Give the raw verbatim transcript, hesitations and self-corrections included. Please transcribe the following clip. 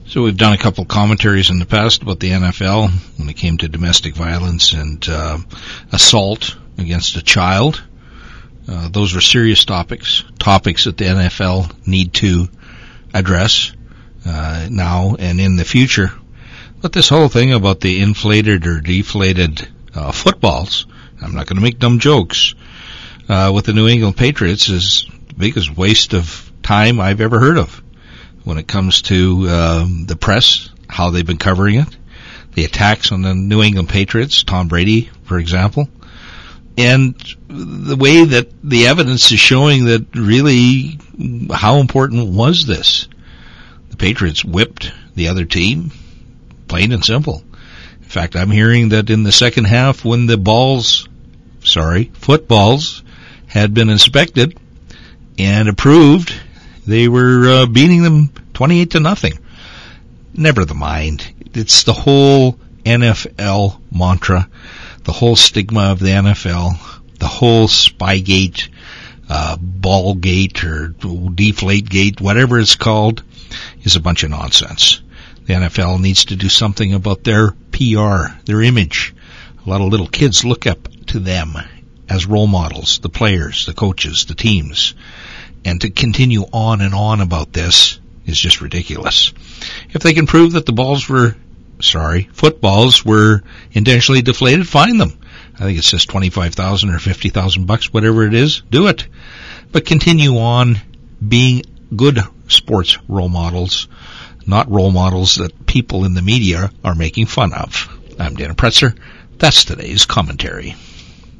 So we've done a couple of commentaries in the past about the N F L when it came to domestic violence and uh, assault against a child. Uh, those were serious topics, topics that the N F L need to address uh, now and in the future. But this whole thing about the inflated or deflated uh, footballs, I'm not going to make dumb jokes, uh, with the New England Patriots is the biggest waste of time I've ever heard of. When it comes to um, the press, how they've been covering it, the attacks on the New England Patriots, Tom Brady, for example, and the way that the evidence is showing that really how important was this. The Patriots whipped the other team, plain and simple. In fact, I'm hearing that in the second half when the balls, sorry, footballs had been inspected and approved, they were uh, beating them twenty-eight to nothing. Never the mind. It's the whole N F L mantra, the whole stigma of the N F L, the whole Spygate, uh, Ballgate, or Deflategate, whatever it's called, is a bunch of nonsense. The N F L needs to do something about their P R, their image. A lot of little kids look up to them as role models, the players, the coaches, the teams. And to continue on and on about this is just ridiculous. If they can prove that the balls were, sorry, footballs were intentionally deflated, fine them. I think it says twenty-five thousand or fifty thousand bucks, whatever it is, do it. But continue on being good sports role models, not role models that people in the media are making fun of. I'm Dana Pretzer. That's today's commentary.